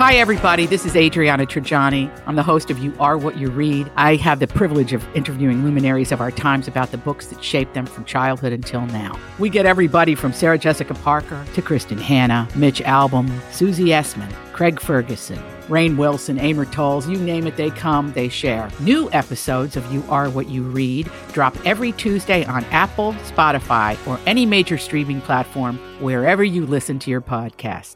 Hi, everybody. This is Adriana Trajani. I'm the host of You Are What You Read. I have the privilege of interviewing luminaries of our times about the books that shaped them from childhood until now. We get everybody from Sarah Jessica Parker to Kristen Hanna, Mitch Albom, Susie Essman, Craig Ferguson, Rainn Wilson, Amor Tolls, you name it, they come, they share. New episodes of You Are What You Read drop every Tuesday on Apple, Spotify, or any major streaming platform wherever you listen to your podcasts.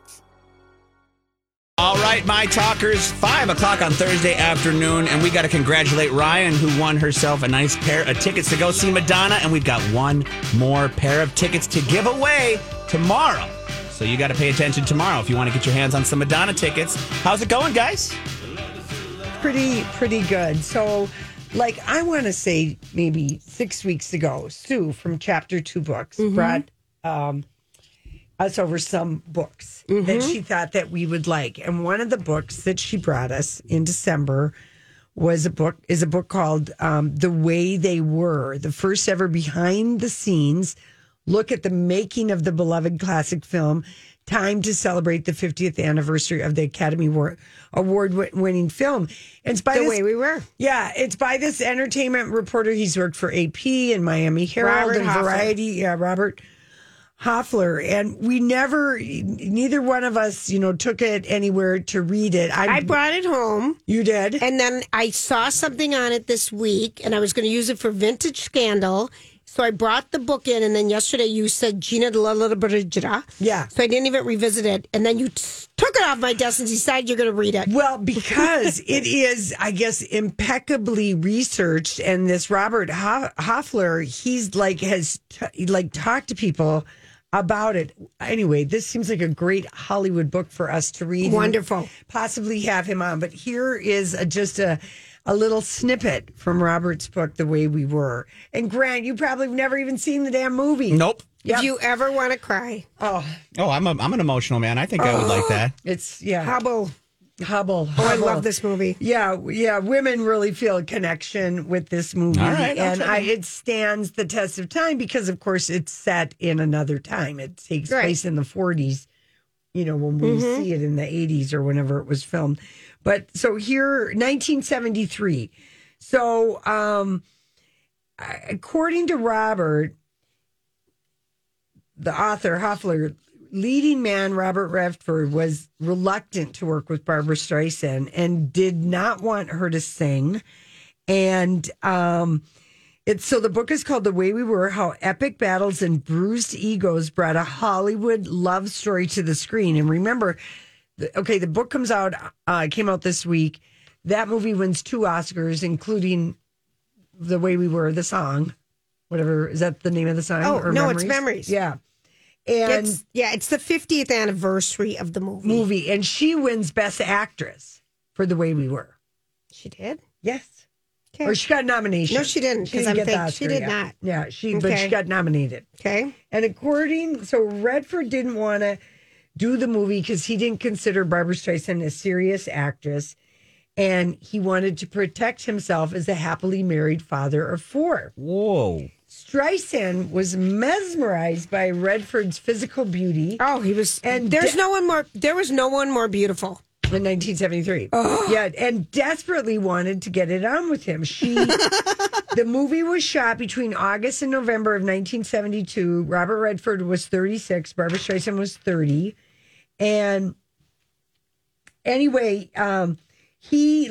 All right, my talkers, 5 o'clock on Thursday afternoon, and we got to congratulate Ryan, who won herself a nice pair of tickets to go see Madonna, and we've got one more pair of tickets to give away tomorrow. So you got to pay attention tomorrow if you want to get your hands on some Madonna tickets. How's it going, guys? Pretty good. So, I want to say maybe 6 weeks ago, Sue from Chapter 2 Books brought us over some books that she thought that we would like. And one of the books that she brought us in December is a book called The Way They Were, the first ever behind the scenes look at the making of the beloved classic film, timed to celebrate the 50th anniversary of the Academy Award-winning film. And it's by The Way We Were. Yeah, it's by this entertainment reporter. He's worked for AP and Miami Herald and Variety. Yeah, Robert Hoffler. And we neither one of us, took it anywhere to read it. I brought it home. You did? And then I saw something on it this week, and I was going to use it for Vintage Scandal. So I brought the book in, and then yesterday you said Gina de la Brigida. Yeah. So I didn't even revisit it. And then you took it off my desk and decided you're going to read it. Well, because it is, I guess, impeccably researched. And this Robert Hoffler, he's has talked to people about it. Anyway, this seems like a great Hollywood book for us to read. Wonderful. Possibly have him on. But here is just a little snippet from Robert's book, The Way We Were. And Grant, you probably have never even seen the damn movie. Nope. Yep. If you ever want to cry. Oh, I'm an emotional man. I think I would like that. It's, Hubble. Hubble. Oh, I love this movie. Yeah. Women really feel a connection with this movie. All right, and it stands the test of time because, of course, it's set in another time. It takes place in the 40s, when we see it in the 80s or whenever it was filmed. But so here, 1973. So, according to Robert, the author, Hoffler, leading man Robert Redford was reluctant to work with Barbra Streisand and did not want her to sing. And so the book is called The Way We Were, How Epic Battles and Bruised Egos Brought a Hollywood Love Story to the Screen. And remember, the book came out this week. That movie wins 2 Oscars, including The Way We Were, the song. Whatever, is that the name of the song? Oh, or no, Memories? it's Memories. Yeah. And it's the 50th anniversary of the movie. And she wins Best Actress for The Way We Were. She did? Yes. Okay. Or she got a nomination. No, she didn't. She didn't get the Oscar she did yet. not. Yeah, but she got nominated. Okay. And so Redford didn't want to do the movie because he didn't consider Barbra Streisand a serious actress. And he wanted to protect himself as a happily married father of 4. Whoa. Streisand was mesmerized by Redford's physical beauty. Oh, he was. And there was no one more beautiful. In 1973. Oh. Yeah, and desperately wanted to get it on with him. The movie was shot between August and November of 1972. Robert Redford was 36. Barbra Streisand was 30. And anyway, he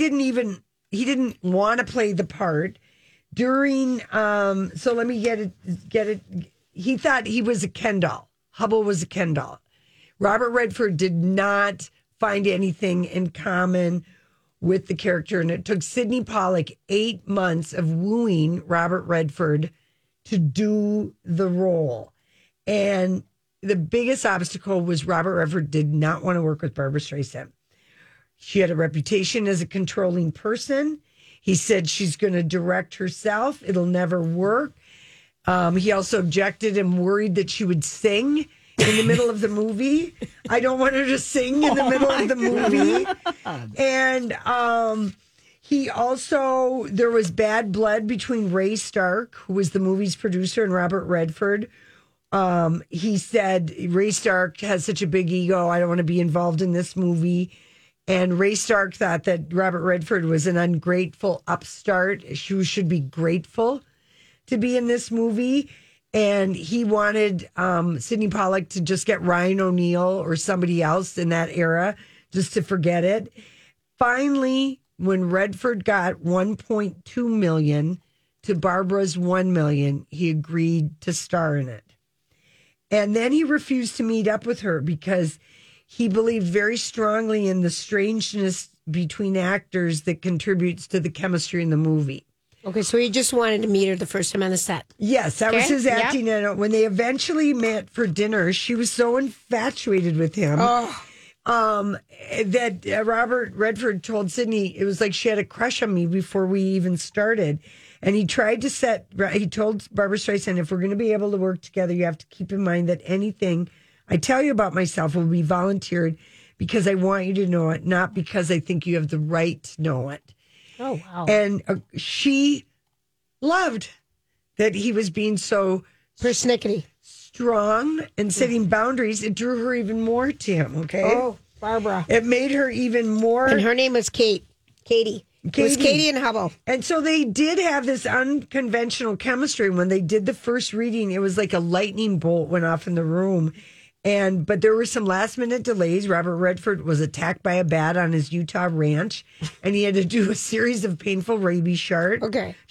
didn't want to play the part. During, so let me get it. He thought he was a Ken doll. Hubble was a Ken doll. Robert Redford did not find anything in common with the character. And it took Sidney Pollack 8 months of wooing Robert Redford to do the role. And the biggest obstacle was Robert Redford did not want to work with Barbra Streisand. She had a reputation as a controlling person. He said she's going to direct herself. It'll never work. He also objected and worried that she would sing in the middle of the movie. I don't want her to sing in the middle of the movie. And he also, there was bad blood between Ray Stark, who was the movie's producer, and Robert Redford, He said Ray Stark has such a big ego. I don't want to be involved in this movie. And Ray Stark thought that Robert Redford was an ungrateful upstart. She should be grateful to be in this movie. And he wanted Sidney Pollack to just get Ryan O'Neal or somebody else in that era just to forget it. Finally, when Redford got $1.2 million to Barbara's $1 million, he agreed to star in it. And then he refused to meet up with her because he believed very strongly in the strangeness between actors that contributes to the chemistry in the movie. Okay, so he just wanted to meet her the first time on the set. Yes, that was Okay, his acting. And when they eventually met for dinner, she was so infatuated with him that Robert Redford told Sidney it was like she had a crush on me before we even started. And he tried to he told Barbara Streisand, if we're going to be able to work together, you have to keep in mind that anything I tell you about myself will be volunteered because I want you to know it, not because I think you have the right to know it. Oh, wow. And she loved that he was being so persnickety, strong and setting boundaries. It drew her even more to him, okay? Oh, Barbara. It made her even more. And her name was Katie. It was Katie and Hubble. And so they did have this unconventional chemistry. When they did the first reading, it was like a lightning bolt went off in the room. But there were some last minute delays. Robert Redford was attacked by a bat on his Utah ranch, and he had to do a series of painful rabies shots.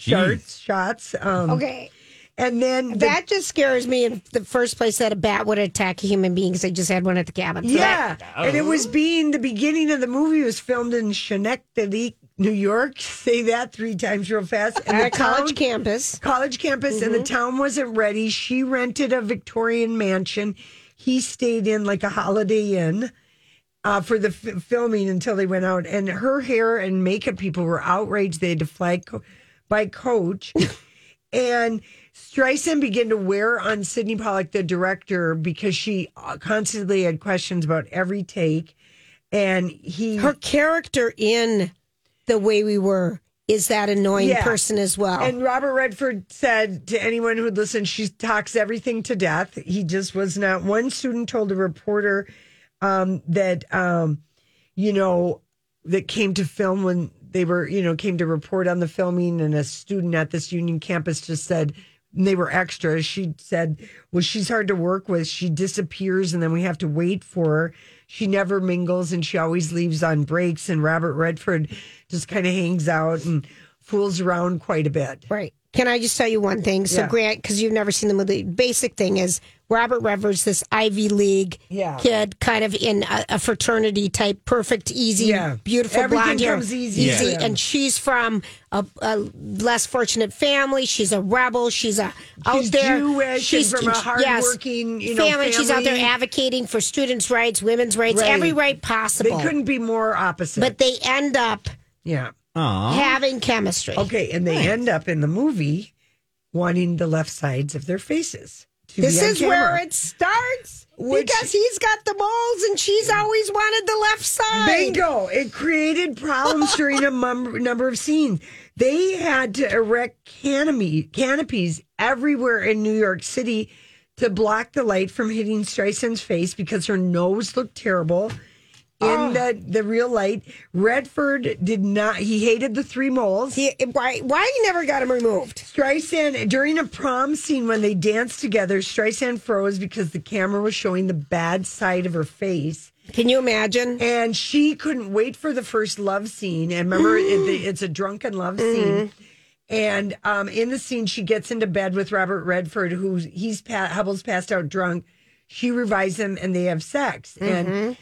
Okay. And then that just scares me in the first place that a bat would attack a human being because I just had one at the cabin. So and it was the beginning of the movie was filmed in Schenectady, New York. Say that 3 times real fast. And at a college campus. And the town wasn't ready. She rented a Victorian mansion. He stayed in like a Holiday Inn for the filming until they went out. And her hair and makeup people were outraged. They had to fly by coach. And Streisand began to wear on Sidney Pollack, the director, because she constantly had questions about every take. And her character in The Way We Were is that annoying person as well. And Robert Redford said to anyone who would listen, she talks everything to death. He just was not. One student told a reporter that came to film when they were, came to report on the filming, and a student at this union campus just said, and they were extras. She said, well, she's hard to work with. She disappears and then we have to wait for her. She never mingles and she always leaves on breaks. And Robert Redford just kind of hangs out and fools around quite a bit. Right. Can I just tell you one thing? So, Grant, because you've never seen the movie, basic thing is Robert Redford's this Ivy League kid, kind of in a fraternity type, perfect, easy, beautiful blonde hair. Everything comes easy. And she's from a less fortunate family. She's a rebel. She's out there. Jewish. She's from a hardworking family. She's out there advocating for students' rights, women's rights, every right possible. They couldn't be more opposite. But they end up having chemistry. Okay, and they end up in the movie wanting the left sides of their faces. This is where it starts. Because he's got the moles and she's always wanted the left side. Bingo. It created problems during a number of scenes. They had to erect canopies everywhere in New York City to block the light from hitting Streisand's face because her nose looked terrible in the real light. Redford did not. He hated the 3 moles. Why he never got them removed? Streisand, during a prom scene when they danced together, Streisand froze because the camera was showing the bad side of her face. Can you imagine? And she couldn't wait for the first love scene. And remember, it's a drunken love scene. And in the scene, she gets into bed with Robert Redford, Hubble's passed out drunk. She revives him, and they have sex. And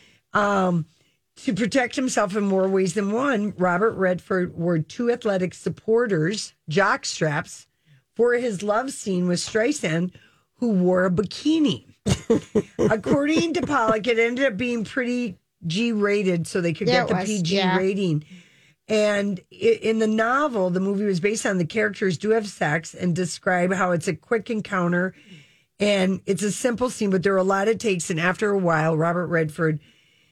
to protect himself in more ways than one, Robert Redford wore 2 athletic supporters, jock straps, for his love scene with Streisand, who wore a bikini. According to Pollack, it ended up being pretty G-rated, so they could get the PG rating. And in the novel, the movie was based on the characters do have sex and describe how it's a quick encounter. And it's a simple scene, but there are a lot of takes. And after a while, Robert Redford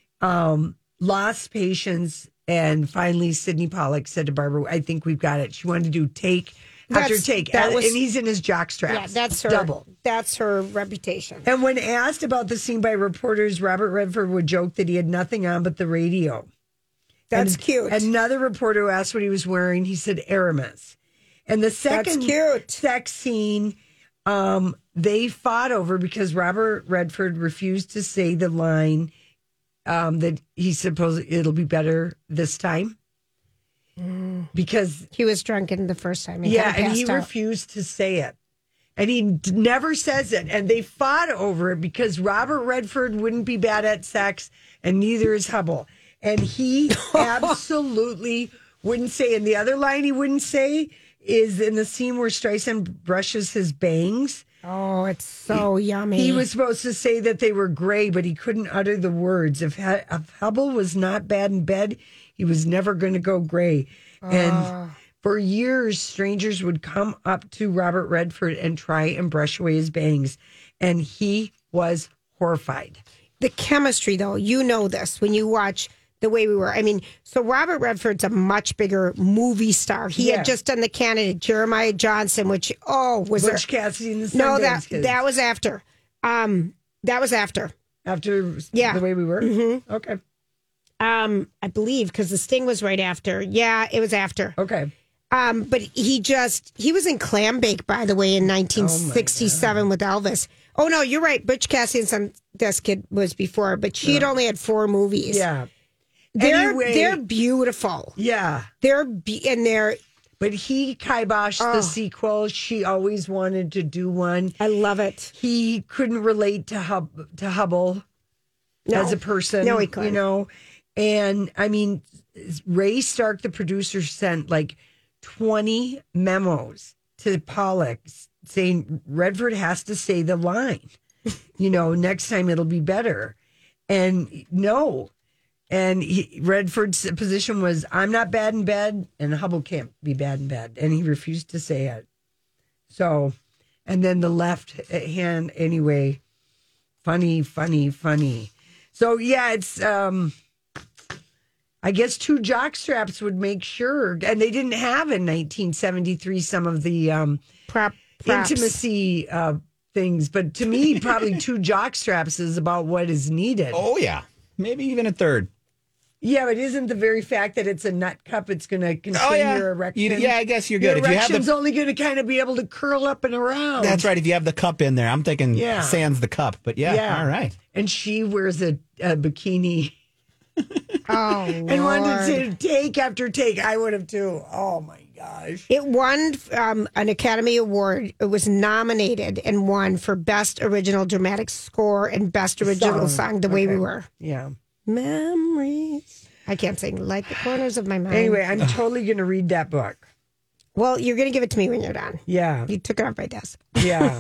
lost patience, and finally Sidney Pollack said to Barbara, I think we've got it. She wanted to do take after take. And he's in his jockstraps. Yeah, that's her. Double. That's her reputation. And when asked about the scene by reporters, Robert Redford would joke that he had nothing on but the radio. That's cute. Another reporter asked what he was wearing. He said Aramis. And the second sex scene, they fought over because Robert Redford refused to say the line that he supposed it'll be better this time. Because he was drunk in the first time. And he refused to say it. And he never says it. And they fought over it because Robert Redford wouldn't be bad at sex, and neither is Hubble. And he absolutely wouldn't say. And the other line he wouldn't say is in the scene where Streisand brushes his bangs. Oh, it's so yummy. He was supposed to say that they were gray, but he couldn't utter the words. If Hubble was not bad in bed, he was never going to go gray. And for years, strangers would come up to Robert Redford and try and brush away his bangs. And he was horrified. The chemistry, though, you know this when you watch The Way We Were. I mean, so Robert Redford's a much bigger movie star. He had just done The Candidate, Jeremiah Johnson, which, was Butch Cassidy and the Sundance No, Kids. that was after. That was after. After The Way We Were? Mm-hmm. Okay. I believe, because The Sting was right after. Yeah, it was after. Okay. But he was in Clambake, by the way, in 1967 with Elvis. Oh, no, you're right. Butch Cassidy and Sundance Kid was before, but she had only had 4 movies. Yeah. They're beautiful. Yeah. But he kiboshed the sequel. She always wanted to do one. I love it. He couldn't relate to Hubble as a person. No, he couldn't. You know, and I mean, Ray Stark, the producer, sent like 20 memos to Pollock saying Redford has to say the line. Next time it'll be better. And no. And Redford's position was, I'm not bad in bed, and Hubble can't be bad in bed. And he refused to say it. So, and then the left hand, anyway, funny. So, yeah, it's, I guess 2 jockstraps would make sure. And they didn't have in 1973 some of the intimacy things. But to me, probably 2 jockstraps is about what is needed. Oh, yeah. Maybe even a third. Yeah, but isn't the very fact that it's a nut cup, it's going to contain your erection? I guess you're good. Your erection's only going to kind of be able to curl up and around. That's right. If you have the cup in there. I'm thinking sans the cup. But all right. And she wears a bikini. Oh, and wanted to take after take. I would have too. Oh, my gosh. It won an Academy Award. It was nominated and won for Best Original Dramatic Score and Best Original Song, The Way We Were. Yeah. Memories. I can't sing like the corners of my mind. Anyway, I'm totally going to read that book. Well, you're going to give it to me when you're done. Yeah. You took it off my desk. Yeah.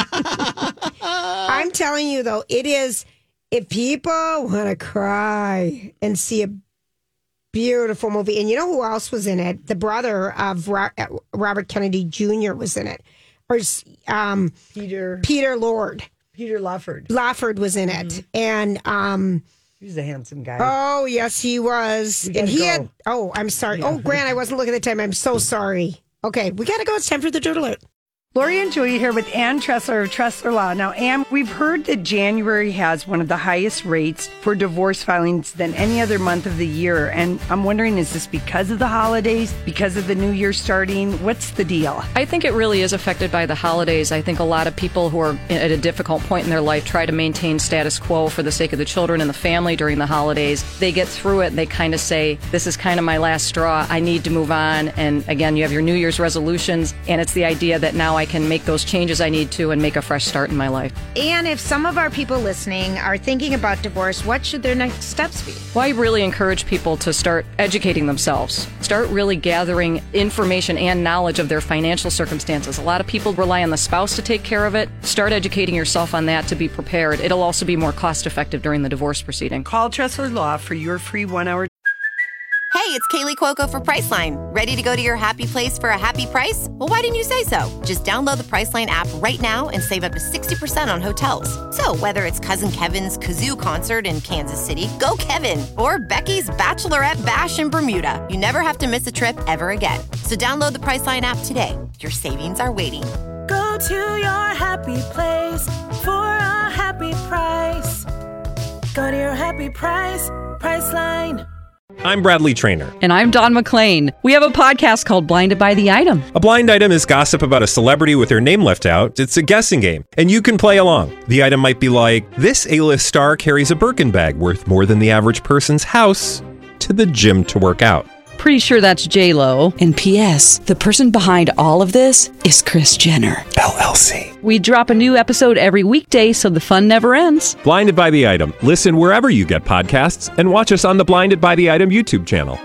I'm telling you, though, it is, if people want to cry and see a beautiful movie, and you know who else was in it? The brother of Robert Kennedy Jr. was in it. Or Peter Lord. Peter Lawford. Lawford was in it. And he was a handsome guy. Oh, yes, he was. And he had, I'm sorry. Yeah. Oh, Grant, I wasn't looking at the time. I'm so sorry. Okay, we got to go. It's time for the Dirt Alert. Lori and Julia here with Ann Tressler of Tressler Law. Now, Ann, we've heard that January has one of the highest rates for divorce filings than any other month of the year. And I'm wondering, is this because of the holidays, because of the new year starting? What's the deal? I think it really is affected by the holidays. I think a lot of people who are at a difficult point in their life try to maintain status quo for the sake of the children and the family during the holidays. They get through it and they kind of say, this is kind of my last straw. I need to move on. And again, you have your New Year's resolutions, and it's the idea that now I can make those changes I need to and make a fresh start in my life. And if some of our people listening are thinking about divorce, what should their next steps be? Well, I really encourage people to start educating themselves. Start really gathering information and knowledge of their financial circumstances. A lot of people rely on the spouse to take care of it. Start educating yourself on that to be prepared. It'll also be more cost effective during the divorce proceeding. Call Tressler Law for your free 1-hour. Hey, it's Kaylee Cuoco for Priceline. Ready to go to your happy place for a happy price? Well, why didn't you say so? Just download the Priceline app right now and save up to 60% on hotels. So whether it's Cousin Kevin's Kazoo Concert in Kansas City, go Kevin, or Becky's Bachelorette Bash in Bermuda, you never have to miss a trip ever again. So download the Priceline app today. Your savings are waiting. Go to your happy place for a happy price. Go to your happy price, Priceline. I'm Bradley Trainer. And I'm Don McClain. We have a podcast called Blinded by the Item. A blind item is gossip about a celebrity with their name left out. It's a guessing game, and you can play along. The item might be like, this A-list star carries a Birkin bag worth more than the average person's house to the gym to work out. Pretty sure that's J-Lo. And P.S. the person behind all of this is Kris Jenner, LLC. We drop a new episode every weekday so the fun never ends. Blinded by the Item. Listen wherever you get podcasts and watch us on the Blinded by the Item YouTube channel.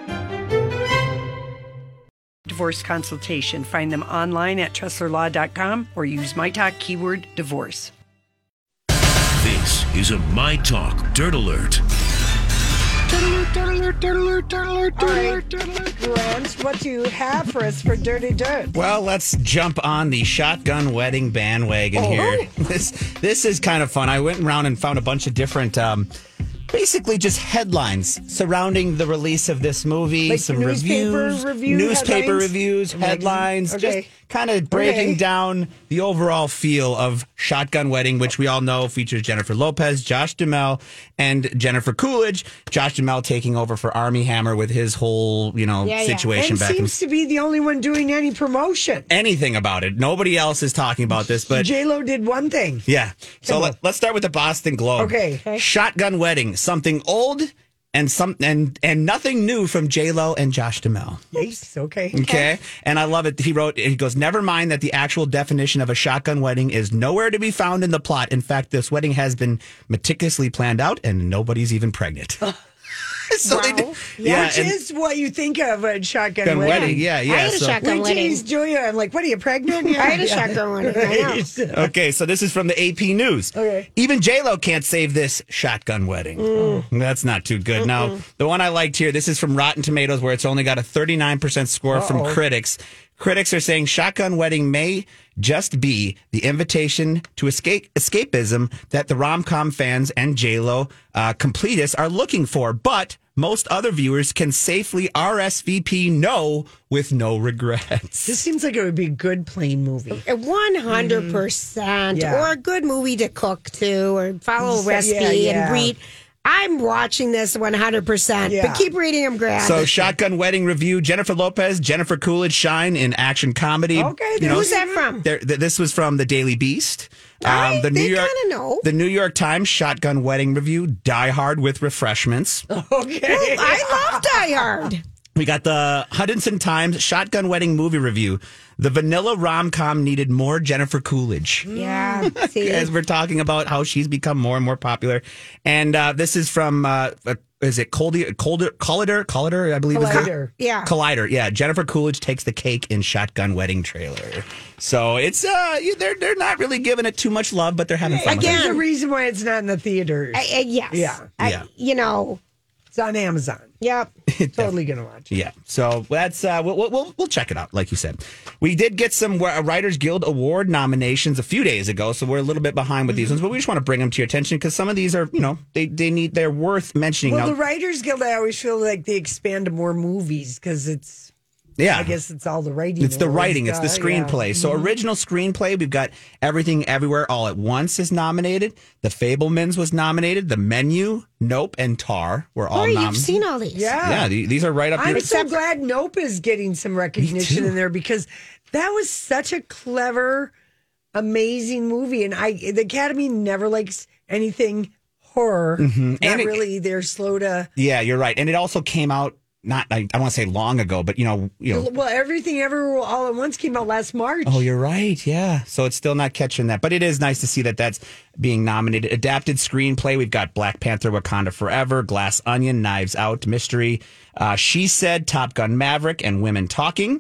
Divorce consultation. Find them online at TresslerLaw.com or use my talk keyword divorce. This is a My Talk Dirt Alert. Grant, what do you have for us for Dirty Dirt? Well, let's jump on the shotgun wedding bandwagon here. This is kind of fun. I went around and found a bunch of different, basically just headlines surrounding the release of this movie. Like some newspaper reviews, headlines, okay. just kind of breaking down the overall feel of Shotgun Wedding, which we all know features Jennifer Lopez, Josh Duhamel, and Jennifer Coolidge. Josh Duhamel taking over for Armie Hammer with his whole, situation and back. Seems to be the only one doing any promotion. Anything about it. Nobody else is talking about this, but J-Lo did one thing. Yeah. So let's start with the Boston Globe. Okay. Shotgun Wedding, something old and nothing new from J-Lo and Josh Duhamel. Yes, okay. Okay. And I love it. He goes, never mind that the actual definition of a shotgun wedding is nowhere to be found in the plot. In fact, this wedding has been meticulously planned out and nobody's even pregnant. So wow. Which is what you think of a shotgun wedding. Yeah. I had a shotgun wedding. Julia, I'm like, what are you, pregnant? I had a shotgun wedding. I know. Okay, so this is from the AP News. Okay. Even J-Lo can't save this shotgun wedding. That's not too good. Now, the one I liked here, this is from Rotten Tomatoes, where it's only got a 39% score from critics. Critics are saying Shotgun Wedding may just be the invitation to escapism that the rom-com fans and J-Lo completists are looking for. But most other viewers can safely RSVP no with no regrets. This seems like it would be a good plain movie. 100%. Or a good movie to cook to or follow a recipe and read. I'm watching this 100%, but keep reading them, Grant. So, Shotgun Wedding review: Jennifer Lopez, Jennifer Coolidge shine in action comedy. Okay, who's that from? This was from the Daily Beast. They kind of know. The New York Times Shotgun Wedding review: Die Hard with refreshments. Okay, well, I love Die Hard. We got the Hudson Times Shotgun Wedding movie review. The vanilla rom-com needed more Jennifer Coolidge. Yeah, see? As we're talking about how she's become more and more popular. And this is from, is it Collider? I believe Collider. Yeah. Collider. Yeah. Jennifer Coolidge takes the cake in Shotgun Wedding trailer. So it's, they're not really giving it too much love, but they're having fun. Again, there's a reason why it's not in the theaters. Yes. Yeah. It's on Amazon. Yep. Totally gonna watch it. Yeah. So that's we'll check it out, like you said. We did get some Writers Guild Award nominations a few days ago, so we're a little bit behind with these ones, but we just want to bring them to your attention because some of these are, they're worth mentioning. Well, now, the Writers Guild, I always feel like they expand to more movies because it's. Yeah. I guess it's all the writing. It's the writing. It's the screenplay. Yeah. So original screenplay, we've got Everything Everywhere All at Once is nominated. The Fabelmans was nominated. The Menu, Nope, and Tar were all nominated. You've seen all these. Yeah. These are right up here. I'm so glad Nope is getting some recognition in there because that was such a clever, amazing movie. And the Academy never likes anything horror. Mm-hmm. They're slow to. Yeah, you're right. And it also came out. I want to say long ago, but Well, Everything Everywhere All at Once came out last March. Oh, you're right. Yeah. So it's still not catching that. But it is nice to see that that's being nominated. Adapted screenplay, we've got Black Panther, Wakanda Forever, Glass Onion, Knives Out, Mystery, She Said, Top Gun Maverick, and Women Talking.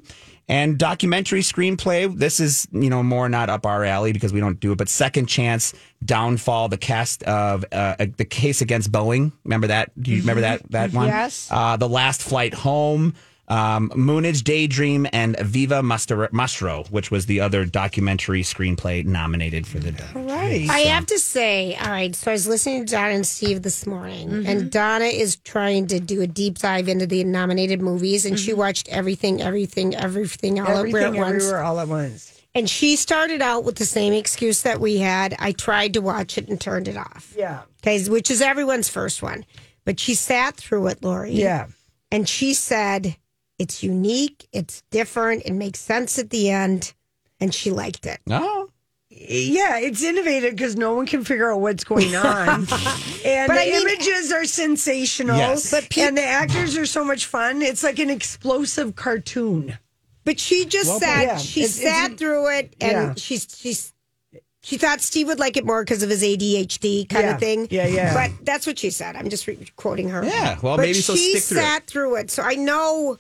And documentary screenplay, this is, more not up our alley because we don't do it, but Second Chance, Downfall, the cast of The Case Against Boeing. Remember that? Do you remember that one? Yes. The Last Flight Home, Moonage Daydream, and Viva Mastro, which was the other documentary screenplay nominated for the... All right. I have to say, all right, so I was listening to Donna and Steve this morning, and Donna is trying to do a deep dive into the nominated movies, and she watched everything all everywhere all at once. And she started out with the same excuse that we had. I tried to watch it and turned it off. Yeah. Okay, which is everyone's first one. But she sat through it, Lori. Yeah. And she said... It's unique. It's different. It makes sense at the end. And she liked it. Oh. Yeah, it's innovative because no one can figure out what's going on. And images are sensational. Yes. And the actors are so much fun. It's like an explosive cartoon. But she just sat through it. And she thought Steve would like it more because of his ADHD kind of thing. Yeah. But that's what she said. I'm just quoting her. Yeah, well, maybe so stick through it. She sat through it. So I know...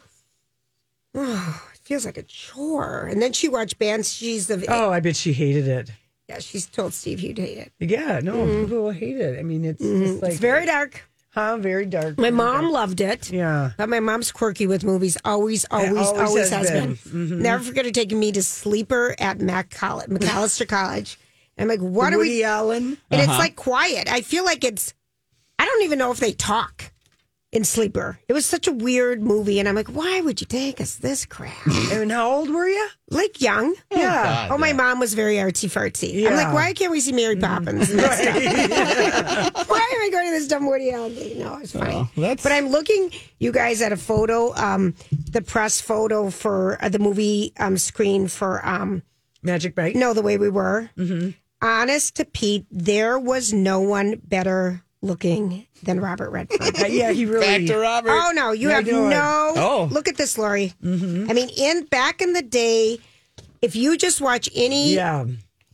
Oh, it feels like a chore. And then she watched Banshees of... Oh, I bet she hated it. Yeah, she's told Steve he'd hate it. Yeah, no, people will hate it. I mean, it's like... It's very dark. Very dark. My mom loved it. Yeah. But my mom's quirky with movies. Always has been. Mm-hmm. Never forget her taking me to Sleeper at Macalester College. And I'm like, what are we... Woody Allen. And it's like quiet. I feel like it's... I don't even know if they talk in Sleeper. It was such a weird movie, and I'm like, why would you take us this crap? And how old were you? Like young. Yeah. God, my mom was very artsy fartsy. I'm like, why can't we see Mary Poppins? And that stuff? Why am I going to this dumb Woody Allen thing? No, it's fine. But I'm looking, you guys, at a photo, the press photo for the movie screen for Magic Mike. No, The Way We Were. Mm-hmm. Honest to Pete, there was no one better looking than Robert Redford. Yeah, he really... Back to Robert. Oh, no, you have no... Oh. Look at this, Lori. Mm-hmm. I mean, back in the day, if you just watch any... Yeah.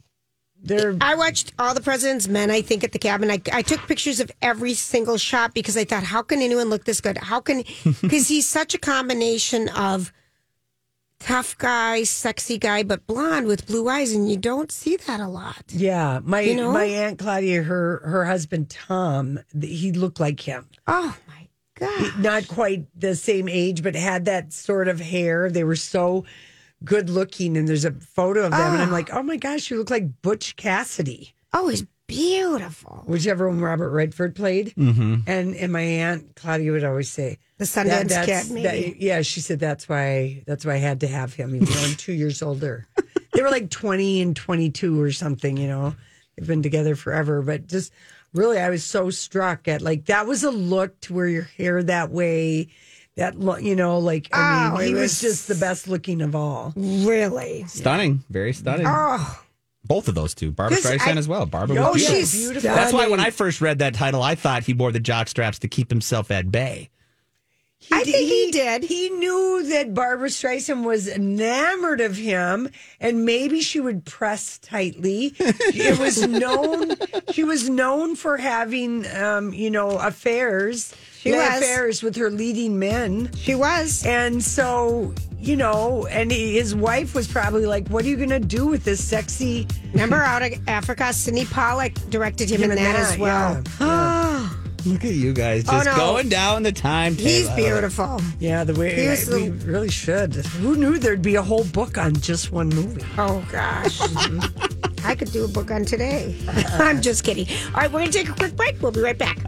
I watched All the President's Men, I think, at the cabin. I took pictures of every single shot because I thought, how can anyone look this good? How can... Because he's such a combination of tough guy, sexy guy, but blonde with blue eyes, and you don't see that a lot. Yeah, my Aunt Claudia, her husband Tom, he looked like him. Oh my God! Not quite the same age, but had that sort of hair. They were so good looking, and there's a photo of them, and I'm like, oh my gosh, you look like Butch Cassidy. Oh, he's beautiful. Whichever one Robert Redford played, and my Aunt Claudia would always say. The Sundance Kid, maybe. She said that's why I had to have him, even though I'm 2 years older. They were like 20 and 22 or something, They've been together forever. But just really, I was so struck at that was a look to wear your hair that way. That look, he was just the best looking of all. Really? Stunning. Very stunning. Oh. Both of those two. Barbara Streisand as well. Barbara was beautiful. She's beautiful. That's why when I first read that title, I thought he wore the jock straps to keep himself at bay. I think he did. He knew that Barbara Streisand was enamored of him, and maybe she would press tightly. It was known. She was known for having, affairs. Affairs with her leading men. She was, and so and his wife was probably like, "What are you going to do with this sexy?" Remember, Out of Africa, Sidney Pollack directed him in that as well. Yeah. Look at you guys just going down the timetable. He's beautiful. Yeah, the way we really should. Who knew there'd be a whole book on just one movie? Oh, gosh. I could do a book on today. I'm just kidding. All right, we're going to take a quick break. We'll be right back.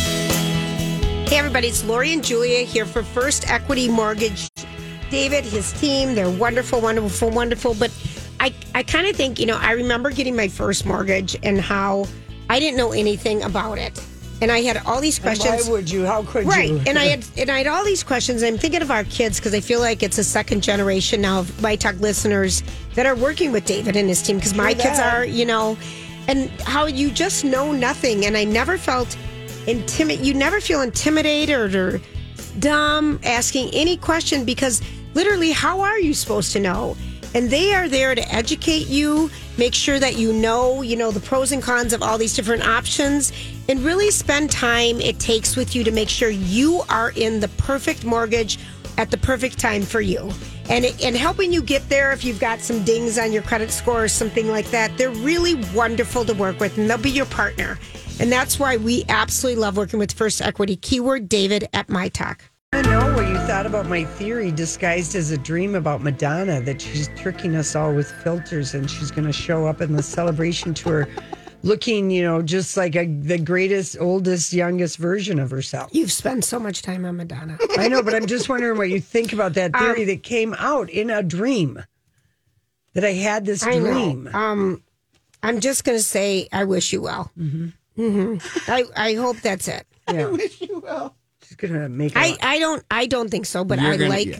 Hey, everybody. It's Lori and Julia here for First Equity Mortgage. David, his team, they're wonderful, wonderful, wonderful. But I kind of think, I remember getting my first mortgage and how I didn't know anything about it. And I had all these questions. And why would you? How could you? Right. And I had all these questions. I'm thinking of our kids because I feel like it's a second generation now of My Talk listeners that are working with David and his team because my kids are, and how you just know nothing. And I never felt intimidated. You never feel intimidated or dumb asking any question because literally, how are you supposed to know? And they are there to educate you, make sure that you know the pros and cons of all these different options, and really spend time it takes with you to make sure you are in the perfect mortgage at the perfect time for you. And helping you get there if you've got some dings on your credit score or something like that. They're really wonderful to work with, and they'll be your partner. And that's why we absolutely love working with First Equity. Keyword David at My Talk. I know what you thought about my theory disguised as a dream about Madonna, that she's tricking us all with filters and she's going to show up in the celebration tour looking, just like the greatest, oldest, youngest version of herself. You've spent so much time on Madonna. I know, but I'm just wondering what you think about that theory that came out in a dream, that I had this dream. I'm just going to say I wish you well. Mm-hmm. Mm-hmm. I hope that's it. Yeah. I wish you well. She's gonna make. I don't think so, but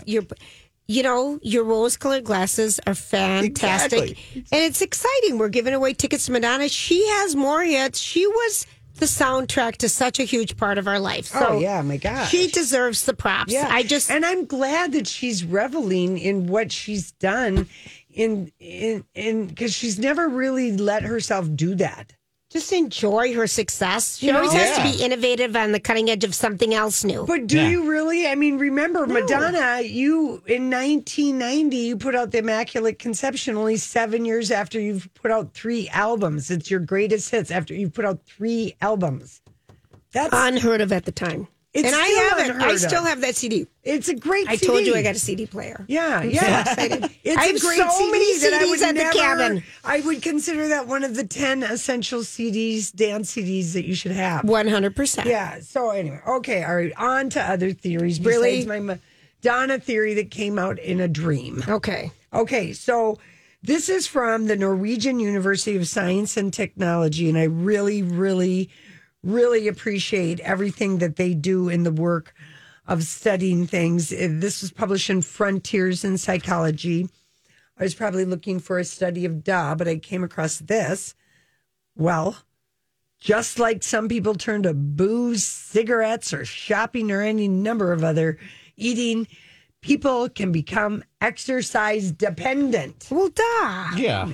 your rose-colored glasses are fantastic, exactly. And it's exciting. We're giving away tickets to Madonna. She has more hits. She was the soundtrack to such a huge part of our life. So my gosh, she deserves the props. Yeah, and I'm glad that she's reveling in what she's done, in because she's never really let herself do that. Just enjoy her success. She always has to be innovative on the cutting edge of something else new. But do you really? I mean, remember, Madonna, you, in 1990, you put out the Immaculate Conception only 7 years after you've put out 3 albums. It's your greatest hits after you've put out 3 albums. That's unheard of at the time. It's and I have it. I still have that CD. It's a great CD. I told you I got a CD player. Yeah. I'm so excited. It's I have a great so CD many that I CDs would at never, the cabin. I would consider that one of the 10 essential CDs, dance CDs that you should have. 100%. Yeah. So anyway, okay. All right. On to other theories. Besides my Madonna theory that came out in a dream. Okay. Okay. So this is from the Norwegian University of Science and Technology, and I really, really, really appreciate everything that they do in the work of studying things. This was published in Frontiers in Psychology. I was probably looking for a study of but I came across this. Well, just like some people turn to booze, cigarettes, or shopping, or any number of other eating, people can become exercise dependent. Well, Yeah.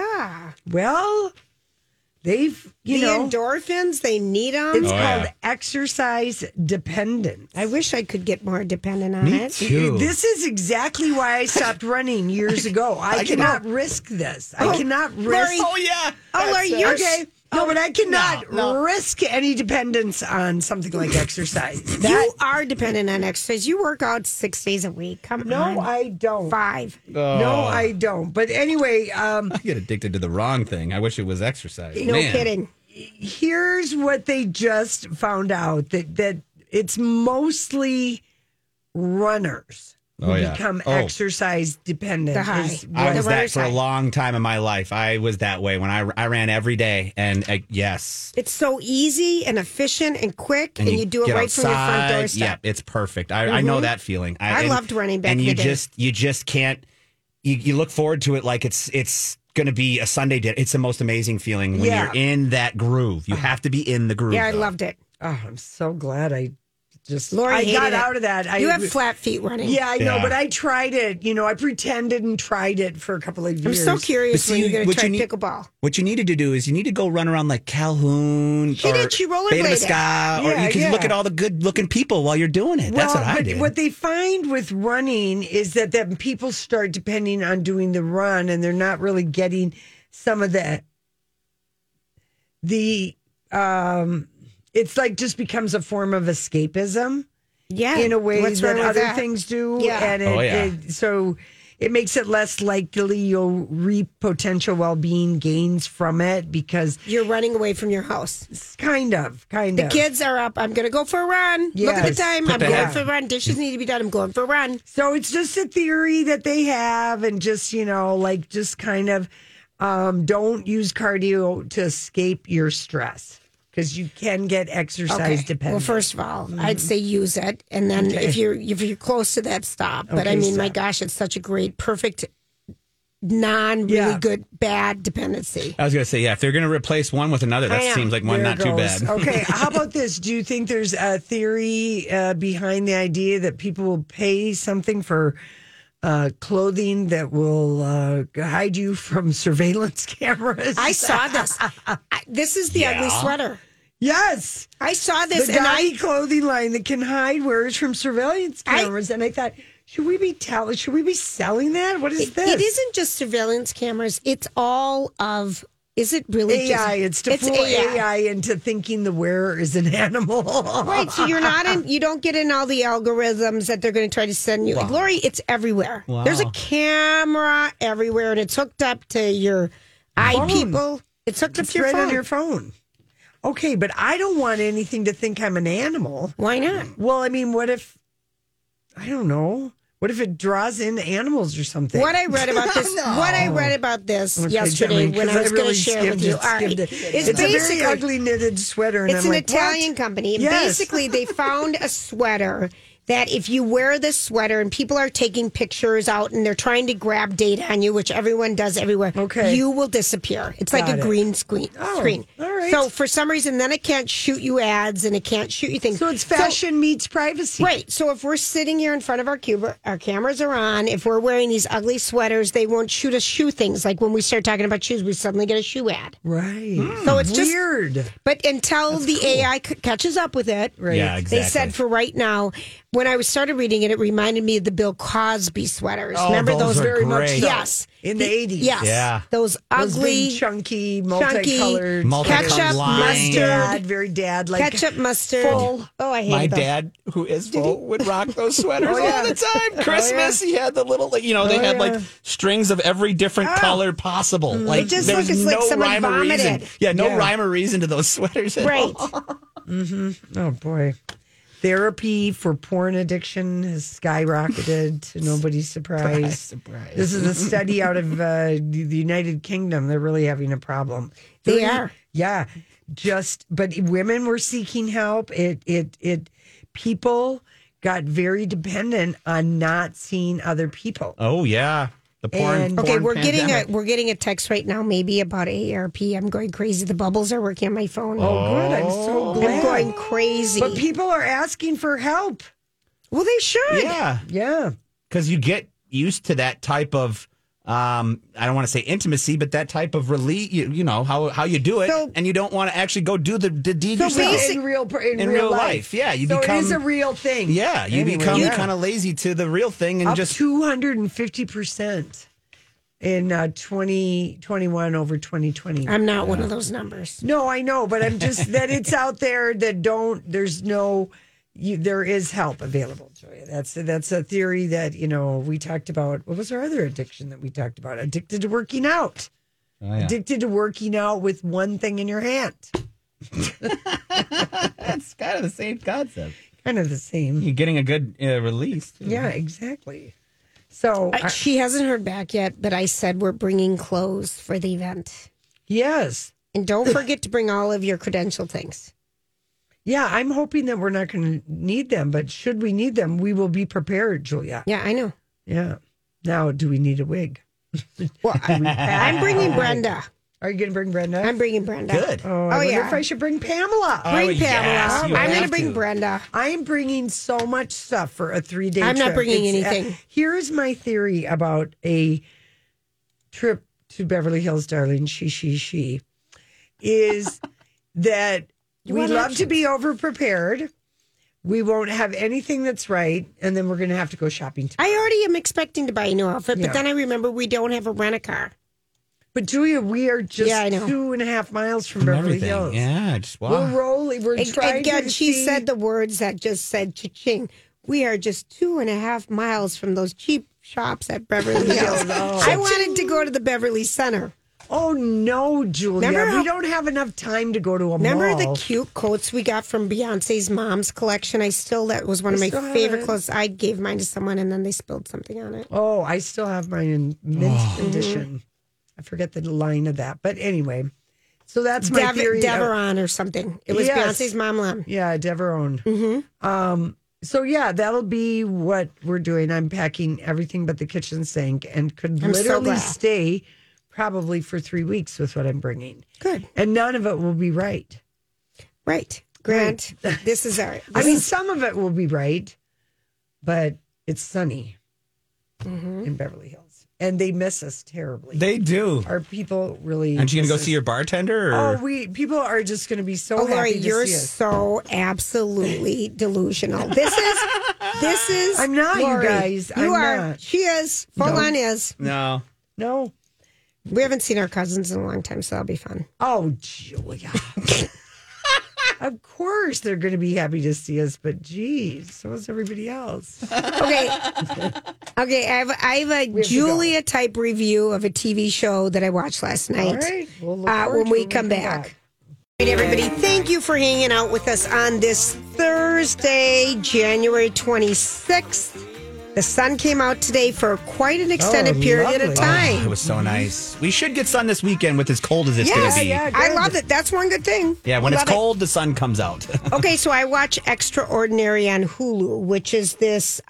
Well, they've, the endorphins, they need them. It's called exercise dependence. I wish I could get more dependent on it. Too. This is exactly why I stopped running years ago. I cannot risk this. I cannot risk. Lori, Lori, you're okay. No, but I cannot risk any dependence on something like exercise. You are dependent on exercise. You work out 6 days a week. Come on. No, I don't. 5. No, I don't. But anyway. I get addicted to the wrong thing. I wish it was exercise. No kidding. Here's what they just found out, that it's mostly runners who become exercise dependent. I was that for a long time in my life. I was that way when I ran every day. And yes. It's so easy and efficient and quick, and you do it right from your front doorstep. Yeah, it's perfect. I know that feeling. I loved running back in the day. You just can't, you look forward to it like it's going to be a Sunday dinner. It's the most amazing feeling when you're in that groove. You have to be in the groove. Yeah, I loved it. Oh, I'm so glad I Lori got out of that. You have flat feet running. Yeah, I know, but I tried it. I pretended and tried it for a couple of years. I'm so curious when you're going to try pickleball. What you needed to do is you need to go run around like Calhoun She rollerbladed. Beta Mascot, or you can look at all the good-looking people while you're doing it. That's what I did. What they find with running is that people start depending on doing the run, and they're not really getting some of the it's like just becomes a form of escapism. Yeah. In a way What's that wrong with other that? things do. Yeah. And so it makes it less likely you'll reap potential well-being gains from it because you're running away from your house. Kind of. The kids are up. I'm going to go for a run. Look at the time. I'm going for a run. Dishes need to be done. I'm going for a run. So it's just a theory that they have, and just, just kind of don't use cardio to escape your stress. Because you can get exercise dependent. Well, first of all, I'd say use it, and then if you're close to that, stop. But I mean, my gosh, it's such a great, perfect, really good, bad dependency. I was going to say, if they're going to replace one with another, that seems like one not too bad. Okay, how about this? Do you think there's a theory behind the idea that people will pay something for clothing that will hide you from surveillance cameras? I saw this. This is the ugly sweater. Yes. I saw this. The gaudy clothing line that can hide wearers from surveillance cameras. And I thought, should we be selling that? What is this? It isn't just surveillance cameras. It's all of... Is it really AI? It's to fool AI into thinking the wearer is an animal. Right. So you don't get in all the algorithms that they're going to try to send you. Wow. Like, Lori, it's everywhere. Wow. There's a camera everywhere, and it's hooked up to your eye people. It's hooked up to your right phone. on your phone. Okay, but I don't want anything to think I'm an animal. Why not? Well, I mean, what if, I don't know. What if it draws in animals or something? What I read about this, yesterday when I was going to share with you. All right. It's a very ugly knitted sweater. And it's I'm an like, Italian what? company. And yes. basically, they found a sweater that if you wear this sweater and people are taking pictures out and they're trying to grab data on you, which everyone does everywhere, you will disappear. It's like a green screen. All right. So for some reason, then it can't shoot you ads and it can't shoot you things. So it's fashion meets privacy. Right. So if we're sitting here in front of our cube, our cameras are on. If we're wearing these ugly sweaters, they won't shoot us shoe things. Like when we start talking about shoes, we suddenly get a shoe ad. Right. So it's weird. Just, but until the AI catches up with it, right. Yeah, exactly. They said for right now, when I started reading it, it reminded me of the Bill Cosby sweaters. Oh, remember those very much so. Yes. In the 80s. Yes. Yeah. Those ugly, big, chunky, multicolored, ketchup, mustard. Very dad. Like ketchup, mustard. Full. Oh, I hate My those. dad, who is full, would rock those sweaters all the time. Christmas, he had the little, they had like strings of every different color possible. Like, it just there looks was like no someone rhyme or vomited. reason. Yeah, no rhyme or reason to those sweaters at right. all. Oh, boy. Therapy for porn addiction has skyrocketed to nobody's surprise. Surprise. This is a study out of the United Kingdom. They're really having a problem. They are. Yeah. But women were seeking help. People got very dependent on not seeing other people. Oh, yeah. The porn. Okay, porn we're pandemic. getting a text right now, maybe about AARP. I'm going crazy. The bubbles are working on my phone. Oh, good. I'm so glad. I'm going crazy. But people are asking for help. Well, they should. Yeah. Because you get used to that type of, I don't want to say intimacy, but that type of relief, you know, how you do it, and you don't want to actually go do the deed yourself. In real life. Yeah. You so become, it is a real thing. Yeah. You become kind of lazy to the real thing and up just 250% in 2021 over 2020. I'm not one of those numbers. No, I know, but I'm just that it's out there that there is help available, Julia. That's a theory that, we talked about. What was our other addiction that we talked about? Addicted to working out. Oh, yeah. Addicted to working out with one thing in your hand. It's kind of the same concept. Kind of the same. You're getting a good release. Too. Yeah, exactly. So she hasn't heard back yet, but I said we're bringing clothes for the event. Yes. And don't forget to bring all of your credential things. Yeah, I'm hoping that we're not going to need them, but should we need them, we will be prepared, Julia. Yeah, I know. Yeah. Now, do we need a wig? Well, I'm bringing Brenda. Are you going to bring Brenda? I'm bringing Brenda. Good. I wonder if I should bring Pamela. Bring Pamela. Yes, I'm going to bring Brenda. I am bringing so much stuff for a 3-day trip. I'm not bringing anything. Here's my theory about a trip to Beverly Hills, darling. She is that we love to be over-prepared. We won't have anything that's right, and then we're going to have to go shopping tomorrow. I already am expecting to buy a new outfit, but then I remember we don't have a rent-a-car. But Julia, we are just 2.5 miles from Beverly Hills. Yeah, just wow. We're rolling. We're trying again, to she see. said the words that just said cha-ching. We are just 2.5 miles from those cheap shops at Beverly Hills. I wanted to go to the Beverly Center. Oh, no, Julia. We don't have enough time to go to a Remember mall. the cute coats we got from Beyonce's mom's collection? That was one of my favorite clothes. I gave mine to someone and then they spilled something on it. Oh, I still have mine in mint condition. I forget the line of that. But anyway, so that's my theory. Deveron or something. It was Beyonce's mom line. Yeah, Deveron. Mm-hmm. So, yeah, that'll be what we're doing. I'm packing everything but the kitchen sink and could literally stay probably for 3 weeks with what I'm bringing. Good. And none of it will be right. Right. Grant, this is our... some of it will be right, but it's sunny in Beverly Hills. and they miss us terribly. They do. Our people really. Aren't you going to go miss see your bartender? Or? People are just going to be so happy Lori, to you're see us. so absolutely delusional. This is. I'm not, Lori. you guys. You I'm are. not. She is. Full on is. No. We haven't seen our cousins in a long time, so that'll be fun. Oh, Julia. Of course they're going to be happy to see us, but geez, so is everybody else. Okay. I have a Julia type review of a TV show that I watched last night. All right. We'll look forward when to we it when come we come back. back. All right, everybody, thank you for hanging out with us on this Thursday, January 26th. The sun came out today for quite an extended period of time. It was so nice. We should get sun this weekend with as cold as it's going to be. Yeah, I love it. That's one good thing. Yeah, when Love it's cold, the sun comes out. Okay, so I watch Extraordinary on Hulu, which is this.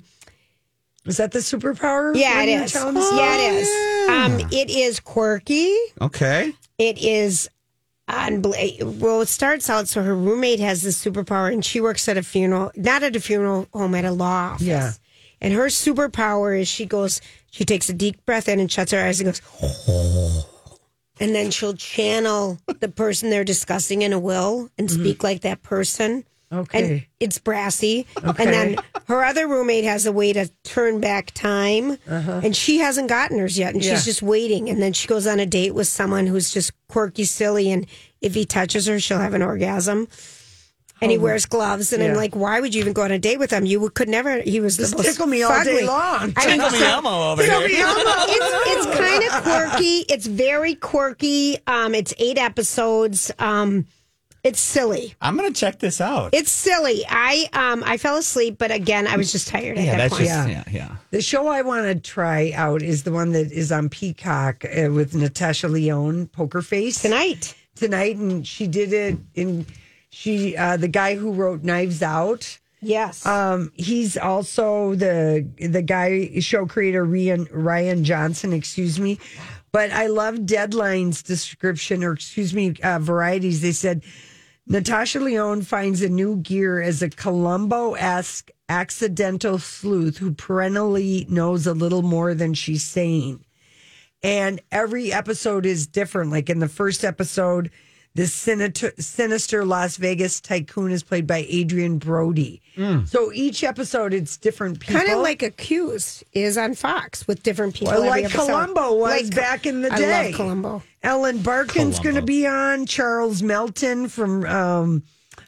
Is that the superpower? Yeah, it one you were is. telling us Yeah, about? it is. It is quirky. Okay. It is. Well, it starts out so her roommate has this superpower, and she works at a funeral, not at a funeral home, at a law office. Yeah. And her superpower is she takes a deep breath in and shuts her eyes and goes, and then she'll channel the person they're discussing in a will and speak like that person. Okay. And it's brassy. Okay. And then her other roommate has a way to turn back time. And she hasn't gotten hers yet. And she's just waiting. And then she goes on a date with someone who's just quirky, silly. And if he touches her, she'll have an orgasm. And he wears gloves. And I'm like, why would you even go on a date with him? You could never. He was Just the most tickle me all day fugly. long. Tickle me Elmo over here. It's kind of quirky. It's very quirky. It's 8 episodes. It's silly. I'm going to check this out. It's silly. I fell asleep, but again, I was just tired at that point. Yeah. The show I want to try out is the one that is on Peacock with Natasha Lyonne, Poker Face. Tonight, and she did it in. The guy who wrote Knives Out. Yes. He's also the guy, show creator Ryan Johnson, excuse me. But I love Deadline's description, or Varieties. They said, Natasha Lyonne finds a new gear as a Columbo-esque accidental sleuth who perennially knows a little more than she's saying. And every episode is different. Like in the first episode, this sinister Las Vegas tycoon is played by Adrian Brody. So each episode, it's different people. kind of like Accused is on Fox with different people. Well, every like episode. Columbo was back in the day. I love Columbo. Ellen Barkin's going to be on. Charles Melton from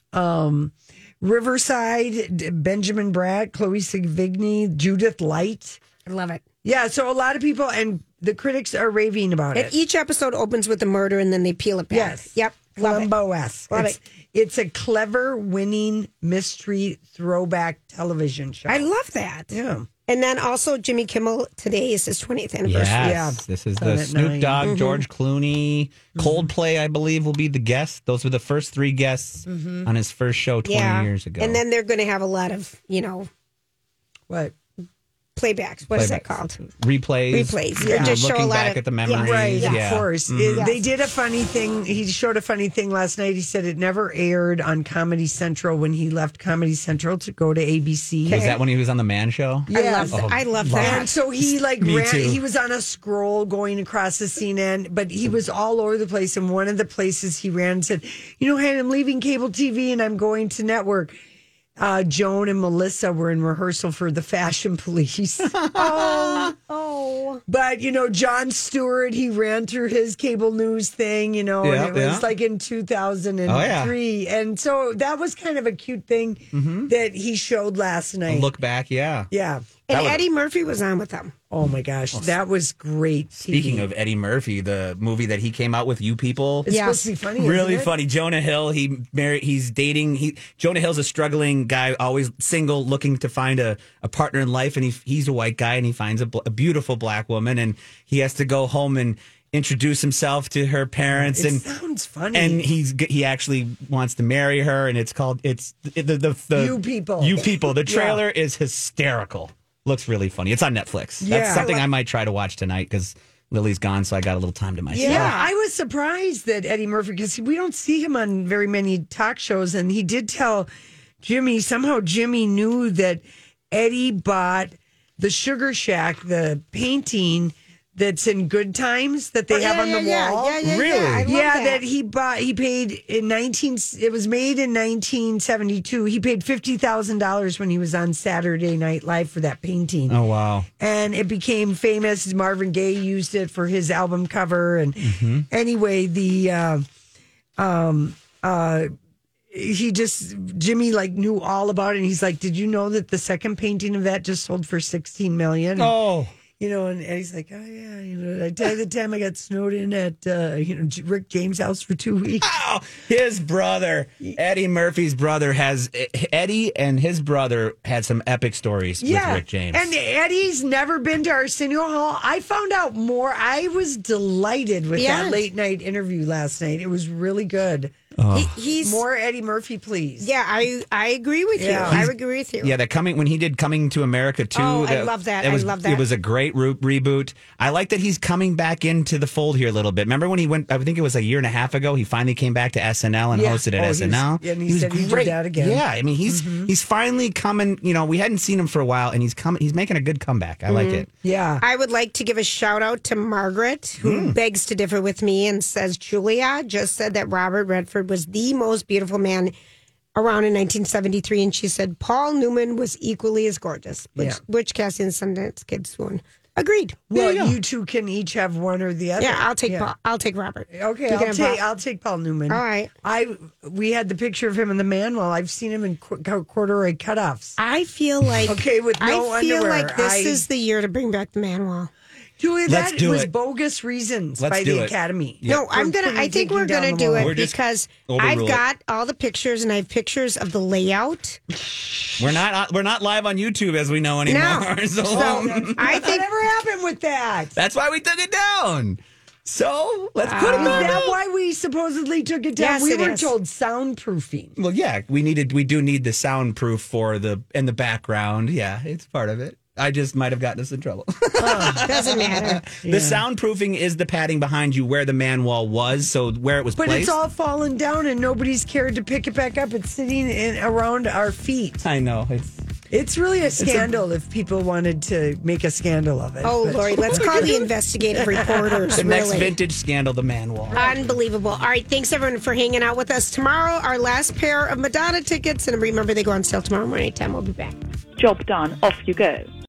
Riverside. Benjamin Bratt, Chloe Sevigny, Judith Light. I love it. Yeah, so a lot of people, and the critics are raving about And it. each episode opens with a murder and then they peel it back. Yes. Yep. Love it. Columbo-esque. Love it. It's a clever, winning mystery throwback television show. I love that. Yeah. And then also Jimmy Kimmel, today is his 20th anniversary. Yes. This is the at Snoop 9. Dogg, George Clooney, Coldplay, I believe, will be the guests. Those were the first 3 guests on his first show 20 years ago. And then they're going to have a lot of, What? playbacks. What is that called? Replays. Yeah. Just show looking a lot back of at the memories. Right, Yeah. of course. They did a funny thing. He showed a funny thing last night. He said it never aired on Comedy Central when he left Comedy Central to go to ABC. Was that when he was on the Man Show? Yes. I love that. And so he Me too. he was on a scroll going across the CNN, but he was all over the place. And one of the places he ran and said, hey, I'm leaving cable TV and I'm going to network. Joan and Melissa were in rehearsal for The Fashion Police. Oh. But, Jon Stewart, he ran through his cable news thing, and it was like in 2003. And so that was kind of a cute thing that he showed last night. Look back, yeah. Yeah. And Eddie Murphy was on with them. Oh my gosh, that was great. Speaking of Eddie Murphy, the movie that he came out with, You People, it's supposed to be funny, really isn't it? funny. Jonah Hill, he's dating. Jonah Hill's a struggling guy, always single, looking to find a partner in life, and he's a white guy, and he finds a beautiful black woman, and he has to go home and introduce himself to her parents. It sounds funny. And he actually wants to marry her, and it's the You People. You People. The trailer is hysterical. Looks really funny. It's on Netflix. Yeah. That's something I might try to watch tonight because Lily's gone, so I got a little time to myself. Yeah, I was surprised that Eddie Murphy, because we don't see him on very many talk shows, and he did tell Jimmy, somehow Jimmy knew that Eddie bought the Sugar Shack, the painting that's in Good Times that they have on the wall. Really? That he bought. He paid in It was made in 1972. He paid $50,000 when he was on Saturday Night Live for that painting. Oh wow! And it became famous. Marvin Gaye used it for his album cover. And anyway, Jimmy like knew all about it. And he's like, "Did you know that the second painting of that just sold for $16 million?" Oh. And he's like, "Oh yeah, I tell you the time I got snowed in at Rick James' house for 2 weeks." Oh, his brother, Eddie Murphy's brother, Eddie and his brother had some epic stories with Rick James. And Eddie's never been to Arsenio Hall. I found out more. I was delighted with that late night interview last night. It was really good. He's more Eddie Murphy, please. Yeah, I agree with you. I agree with you. Yeah, when he did Coming to America too. Oh, I love that. I love that. It was a great reboot. I like that he's coming back into the fold here a little bit. Remember when he went? I think it was a year and a half ago. He finally came back to SNL and hosted at SNL. And he said he did that again. Yeah, I mean he's finally coming. We hadn't seen him for a while, and he's coming. He's making a good comeback. I like it. Yeah, I would like to give a shout out to Margaret, who begs to differ with me and says Julia just said that Robert Redford was the most beautiful man around in 1973, and she said Paul Newman was equally as gorgeous, which Cassie and Sundance Kid swoon. Agreed. Well, you two can each have one or the other. Yeah, I'll take Paul. I'll take Robert. Okay, I'll take Paul Newman. All right. We had the picture of him in the Manual. I've seen him in corduroy cutoffs. I feel like with no underwear. Like this is the year to bring back the Manual. Julie, that was bogus reasons by the Academy. Yeah. No, I think we're gonna do it because I've got all the pictures and I have pictures of the layout. We're not live on YouTube as we know anymore. No. So I think whatever happened with that. That's why we took it down. So let's put it back. Is that why we supposedly took it down? Yes, we were told soundproofing. Well, yeah, we do need the soundproof for the background. Yeah, it's part of it. I just might have gotten us in trouble. Doesn't matter. The soundproofing is the padding behind you where the man wall was, so where it was placed. But it's all fallen down and nobody's cared to pick it back up. It's sitting around our feet. I know. It's really a scandal if people wanted to make a scandal of it. Oh, Lori, let's call the investigative reporters. The next vintage scandal, the man wall. Unbelievable. All right, thanks everyone for hanging out with us. Tomorrow, our last pair of Madonna tickets. And remember, they go on sale tomorrow morning at 10. We'll be back. Job done. Off you go.